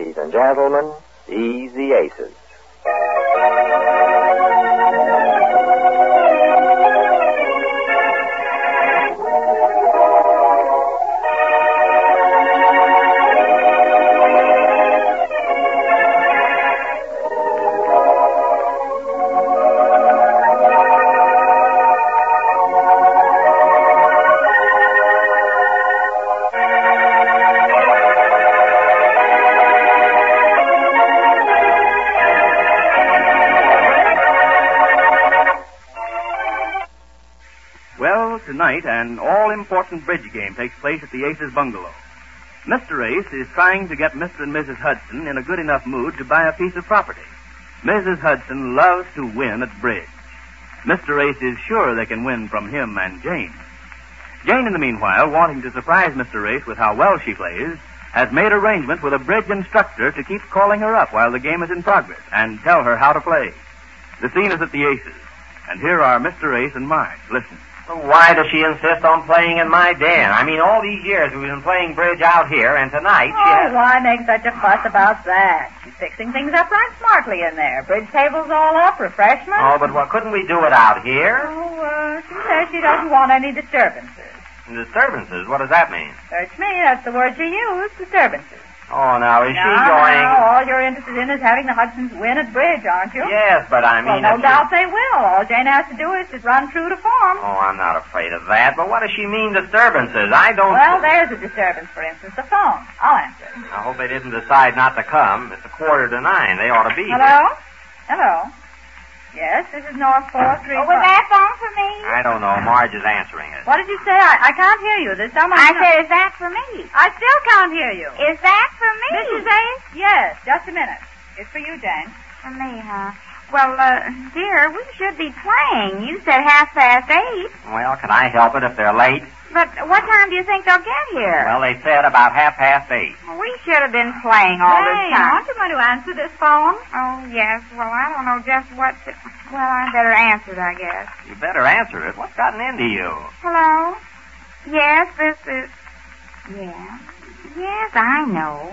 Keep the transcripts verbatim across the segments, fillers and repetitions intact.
Ladies and gentlemen, Easy Aces. Tonight, an all-important bridge game takes place at the Aces bungalow. Mister Ace is trying to get Mister and Missus Hudson in a good enough mood to buy a piece of property. Missus Hudson loves to win at bridge. Mister Ace is sure they can win from him and Jane. Jane, in the meanwhile, wanting to surprise Mister Ace with how well she plays, has made arrangements with a bridge instructor to keep calling her up while the game is in progress and tell her how to play. The scene is at the Aces, and here are Mister Ace and Marge. Listen. Why does she insist on playing in my den? I mean, all these years we've been playing bridge out here, and tonight oh, she has... why make such a fuss about that? She's fixing things up right smartly in there. Bridge tables all up, refreshments. Oh, but what, couldn't we do it out here? Oh, uh, she says she doesn't want any disturbances. Disturbances? What does that mean? Search me, that's the word she used, disturbances. Oh, now, is now, she going... Now, all you're interested in is having the Hudsons win at bridge, aren't you? Yes, but I mean... Well, no she... doubt they will. All Jane has to do is just run true to form. Oh, I'm not afraid of that, but what does she mean, disturbances? I don't... Well, there's a disturbance, for instance, the phone. I'll answer it. I hope they didn't decide not to come. It's a quarter to nine. They ought to be Hello? here. Hello? Yes, this is North four three. Oh, was that phone for me? I don't know. Marge is answering it. What did you say? I, I can't hear you. There's someone... I said, is that for me? I still can't hear you. Is that for me? Missus Ace? Yes, just a minute. It's for you, Jane. For me, huh? Well, uh, dear, we should be playing. You said half past eight. Well, can I help it if they're late? But what time do you think they'll get here? Well, they said about half past eight. We should have been playing all Jane, this time. aren't you going to answer this phone? Oh, yes. Well, I don't know just what to... Well, I better answer it, I guess. You better answer it. What's gotten into you? Hello? Yes, this is... Yeah. Yes, I know.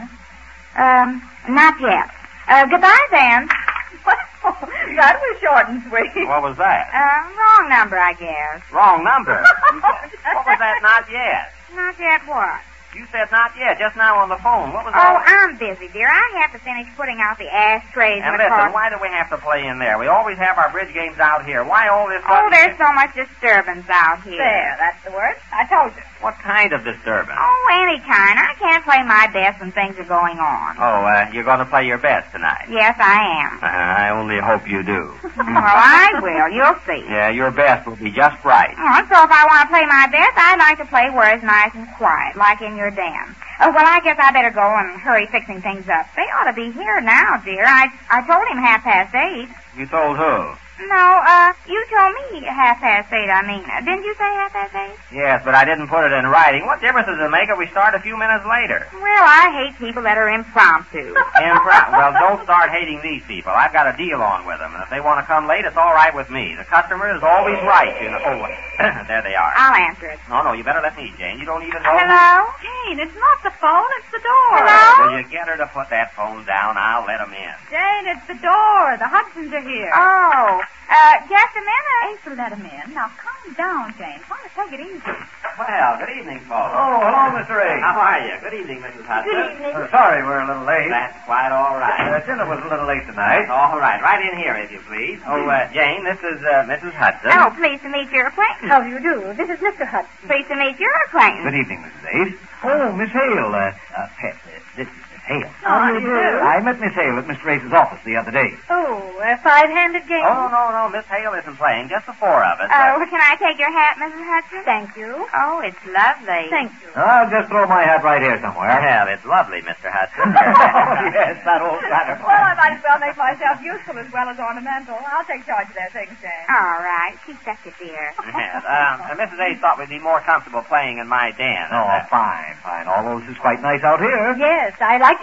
Um, not yet. Uh, goodbye, then. Well, that was short and sweet. What was that? Uh, wrong number, I guess. Wrong number? What was that, not yet? Not yet what? You said not yet, just now on the phone. What was Oh, that? I'm busy, dear. I have to finish putting out the ashtrays. And in the listen, car. why do we have to play in there? We always have our bridge games out here. Why all this... Oh, there's so much disturbance out here. There, that's the word. I told you. What kind of disturbance? Oh, any kind. I can't play my best when things are going on. Oh, uh, you're going to play your best tonight. Yes, I am. Uh, I only hope you do. Well, I will. You'll see. Yeah, your best will be just right. Oh, so if I want to play my best, I'd like to play where it's nice and quiet, like in your den. Oh, well, I guess I better go and hurry fixing things up. They ought to be here now, dear. I I told him half past eight. You told who? No, uh, you told me half past eight, I mean. Didn't you say half past eight? Yes, but I didn't put it in writing. What difference does it make if we start a few minutes later? Well, I hate people that are impromptu. Impro- well, don't start hating these people. I've got a deal on with them, and if they want to come late, it's all right with me. The customer is always right, you know. Oh, there they are. I'll answer it. No, no, you better let me, Jane. You don't even know... Hello? Jane, it's not the phone, it's the door. Hello? Will you get her to put that phone down? I'll let them in. Jane, it's the door. The Hudsons are here. Oh, uh, just a minute. April, let him in. Now, calm down, Jane. Try to take it easy. Well, good evening, folks. Oh, hello, Mister A. How are you? Good evening, Missus Hudson. Good evening. Uh, sorry we're a little late. That's quite all right. Uh, dinner was a little late tonight. All right. Right in here, if you please. Oh, uh, Jane, this is uh, Missus Hudson. Oh, pleased to meet your acquaintance. How do you do? This is Mister Hudson. Pleased to meet your acquaintance. Good evening, Missus Ace. Oh, Miss Hale. Uh, uh, Pet, uh, this is Miss Hale. How do you do? I met Miss Hale at Mister Ace's office the other day. Oh, a five-handed game? Oh, no, no, Miss Hale isn't playing. Just the four of us. Oh, can I take your hat, Missus Hudson? Thank you. Oh, it's lovely. Thank you. I'll just throw my hat right here somewhere. Well, it's lovely, Mister Hudson. Oh, yes, that old pattern. Well, I might as well make myself useful as well as ornamental. I'll take charge of that thing, Jane. All right. She's such a dear. Yes. Um, uh, Missus Ace thought we'd be more comfortable playing in my den. Oh, fine, fine. All those is quite nice out here. Yes, I like your home,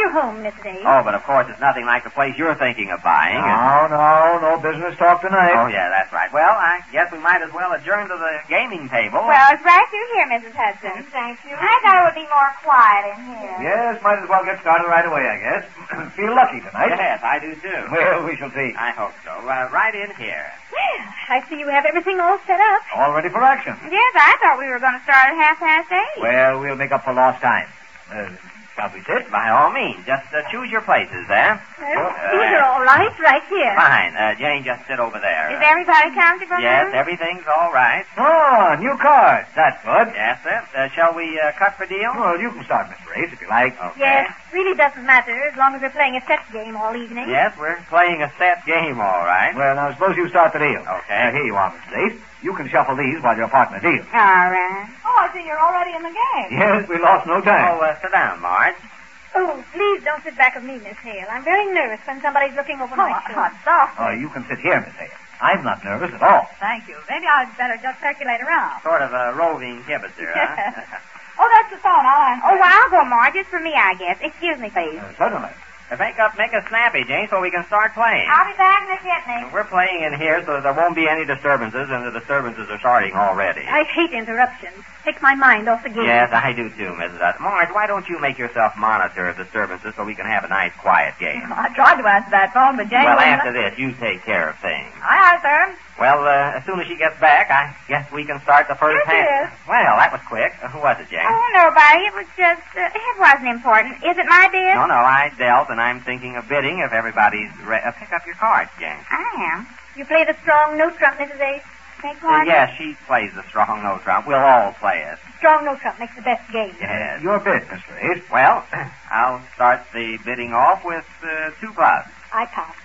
Missus Ace. Oh, but of course it's nothing like the place you're thinking of buying. No, no, no business talk tonight. Oh, yeah, that's right. Well, I guess we might as well adjourn to the gaming table. Well, it's right through here, Missus Hudson. Thank you. I thought it would be more quiet in here. Yes, might as well get started right away, I guess. Feel lucky tonight. Yes, I do too. Well, we shall see. I hope so. Uh, right in here. Well, I see you have everything all set up. All ready for action. Yes, I thought we were going to start at half past eight. Well, we'll make up for lost time. Uh, shall we sit? By all means. Just uh, choose your places there. Well, these are all right, right here. Fine. Uh, Jane, just sit over there. Is everybody comfortable? Yes, now? everything's all right. Oh, new cards. That's good. Yes, sir. Uh, shall we uh, cut for deal? Well, you can start, Mister Ace, if you like. Okay. Yes, really doesn't matter as long as we're playing a set game all evening. Yes, we're playing a set game, all right. Well, now, suppose you start the deal. Okay. Uh, here you are, Mister Ace. You can shuffle these while your partner deals. All right. Oh, I see you're already in the game. Yes, we lost no time. Oh, uh, sit down, Marge. Oh, please don't sit back of me, Miss Hale. I'm very nervous when somebody's looking over my shoulder. soft. Oh, you can sit here, Miss Hale. I'm not nervous at all. Thank you. Maybe I'd better just circulate around. Sort of a roving kibitzer, huh? Oh, that's the phone. I'll answer. Oh, well, I'll go, Marge. It's for me, I guess. Excuse me, please. Uh, certainly. Uh, make up, make us snappy, Jane, so we can start playing. I'll be back in a jitney. We're playing in here so that there won't be any disturbances, and the disturbances are starting already. I hate interruptions. Takes my mind off the game. Yes, I do too, Missus Hudson. Marge, why don't you make yourself monitor of disturbances so we can have a nice, quiet game? I tried to answer that phone, but Jane... Well, after this, you take care of things. Aye, aye, sir. Well, uh, as soon as she gets back, I guess we can start the first Here it hand. Well, that was quick. Uh, who was it, Jane? Oh, nobody. It was just, uh, it wasn't important. Is it my bid? No, no, I dealt, and I'm thinking of bidding if everybody's re- uh, pick up your cards, Jane. I am. You play the strong no trump, Missus Ace. Take Uh, one. yes, she plays the strong no trump. We'll all play it. Strong no trump makes the best game. Yes. Your bid, Mister Ace. Well, I'll start the bidding off with uh, two clubs. I pass.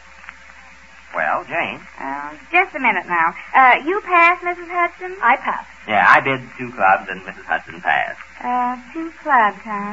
Well, Jane. Uh, just a minute now. Uh, you pass, Missus Hudson? I pass. Yeah, I bid two clubs, and Missus Hudson passed. Uh, two clubs, huh?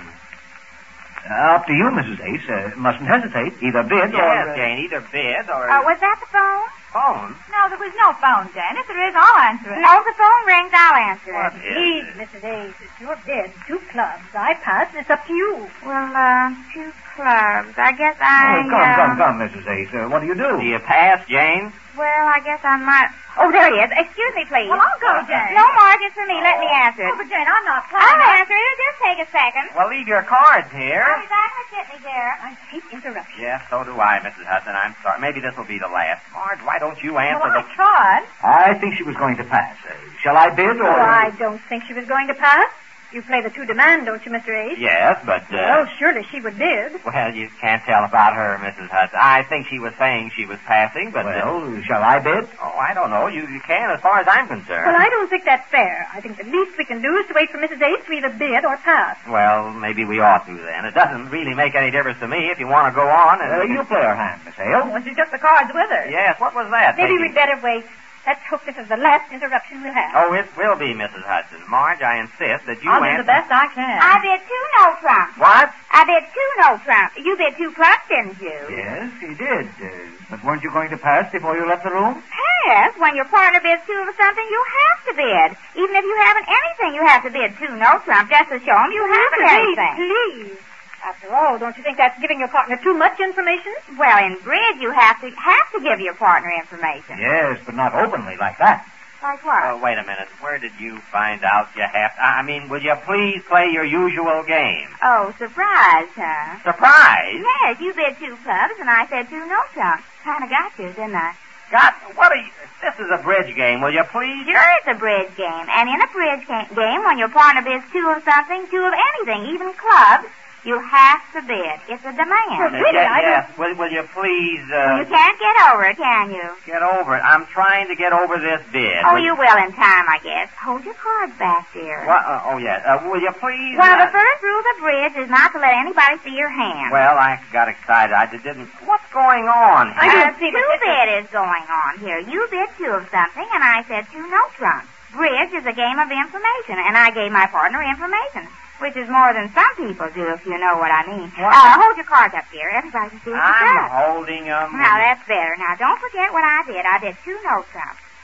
Uh, up to you, Missus Ace. Uh, mustn't hesitate. Either bid Yes, or... Uh, Jane, either bid or... Uh, was that the phone? phone. No, there was no phone, Jane. If there is, I'll answer it. No, if the phone rings, I'll answer What it. is Please, it? Missus Ace, it's your bid. Two clubs. I pass, and it's up to you. Well, uh, two clubs. I guess Oh, I, come, uh... come, come, Missus Ace. Uh, what do you do? Do you pass, Jane? Well, I guess I might... Oh, there he is. Excuse me, please. Well, I'll go, Jane. No, Marge, it's for me. Let me answer it. Oh, but Jane, I'm not playing. I'll answer it. It'll just take a second. Well, leave your cards here. I'll be back in a jitney, dear. I hate interruptions. Yes, so do I, Missus Hudson. I'm sorry. Maybe this will be the last. Marge, why don't you answer Well, I the... tried. I think she was going to pass. Uh, shall I bid or... Oh, I don't think she was going to pass. You play the two demand, don't you, Mister Ace? Yes, but, uh... Well, surely she would bid. Well, you can't tell about her, Missus Hudson. I think she was saying she was passing, but... Well, uh, shall I bid? oh, I don't know. You, you can as far as I'm concerned. Well, I don't think that's fair. I think the least we can do is to wait for Missus Ace to either bid or pass. Well, maybe we ought to then. It doesn't really make any difference to me if you want to go on. And Uh, you play her hand, Miss Hale. Well, she took the cards with her. Yes, what was that? Maybe taking- we'd better wait. Let's hope this is the last interruption we'll have. Oh, it will be, Missus Hudson. Marge, I insist that you I'll answer... do the best I can. I bid two no trumps. What? I bid two no trumps. You bid two clubs, didn't you? Yes, he did. Uh, but weren't you going to pass before you left the room? Pass. When your partner bids two of something, you have to bid. Even if you haven't anything, you have to bid two no trumps just to show them you haven't anything. Please. After all, don't you think that's giving your partner too much information? Well, in bridge, you have to have to give your partner information. Yes, but not openly like that. Like what? Oh, wait a minute. Where did you find out you have to... I mean, will you please play your usual game? Oh, surprise, huh? Surprise? Yes, you bid two clubs, and I said two no trumps. Kind of got you, didn't I? God, what are you... This is a bridge game. Will you please... Sure, it's a bridge game. And in a bridge ga- game, when your partner bids two of something, two of anything, even clubs, you have to bid. It's a demand. Well, really, yes, I don't- yes. Will, will you please... Uh, You can't get over it, can you? get over it. I'm trying to get over this bid. Oh, Will you will in time, I guess. Hold your cards back, dear. What? Uh, oh, yes. Uh, will you please... Well, uh, the first rule of the bridge is not to let anybody see your hand. Well, I got excited. I just didn't... What's going on Uh, here? don't see two the difference. bid is going on here. You bid two of something, and I said two no trumps. Bridge is a game of information, and I gave my partner information, which is more than some people do, if you know what I mean. What? Uh, hold your cards up, dear. Everybody can see what you I'm got. holding them. Now, that's better. Now, don't forget what I did. I did two no trumps.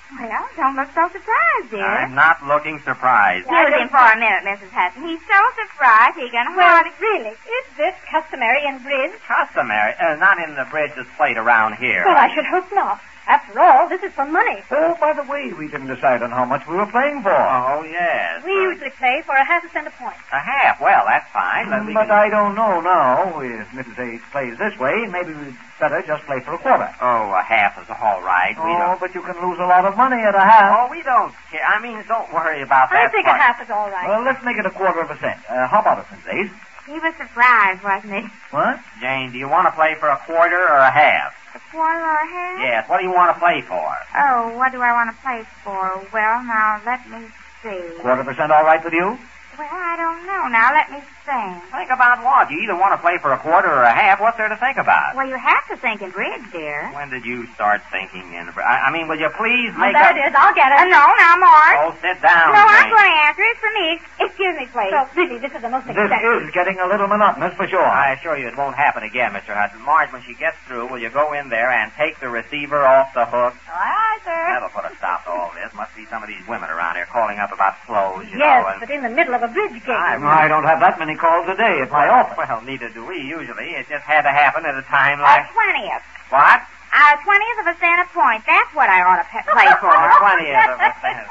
Well, don't look so surprised, dear. I'm not looking surprised. Excuse him for a minute, Missus Hudson. He's so surprised he can Well, hardly... really, is this customary in bridge? Customary. Uh, not in the bridge that's played around here. Well, I should hope not. After all, this is for money. Oh, by the way, we didn't decide on how much we were playing for. Oh, yes. We usually play for a half a cent a point. A half. Well, that's fine. But, we But can... I don't know now. If Missus H plays this way, maybe we'd better just play for a quarter. Oh, a half is all right. We Oh, don't... but you can lose a lot of money at a half. Oh, we don't care. I mean, don't worry about I that think part. a half is all right. Well, let's make it a quarter of a cent. Uh, how about it, Missus Ace? He was surprised, wasn't he? What? Jane, do you want to play for a quarter or a half? A quarter or a half? Yes. What do you want to play for? Oh, what do I want to play for? Well, now, let me see. Quarter percent all right with you? Well, I don't know. Now, let me think. Think about what? You either want to play for a quarter or a half. What's there to think about? Well, you have to think in bridge, dear. When did you start thinking in... I, I mean, will you please Oh, make there up... it is. I'll get Uh, it. no, now, Marge. Oh, sit down, no, I'm Jane. going to answer. It's for me. Excuse me, please. Well, really, this is the most This expensive. is getting a little monotonous for sure. I assure you it won't happen again, Mister Hudson. Marge, when she gets through, will you go in there and take the receiver off the hook? All right, sir. That'll put a stop to all this. Must be some of these women around here calling up about clothes, you Yes, know. And... but in the middle of a bridge game. I- I don't have that many calls a day at my office. Well, neither do we usually. It just had to happen at a time A like... twentieth. What? A twentieth of a cent a point. That's what I ought to pe- play for. A twentieth of a cent.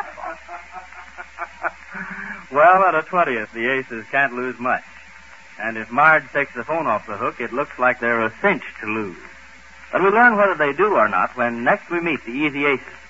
Well, at a twentieth, the aces can't lose much. And if Marge takes the phone off the hook, it looks like they're a cinch to lose. But we'll learn whether they do or not when next we meet the Easy Aces.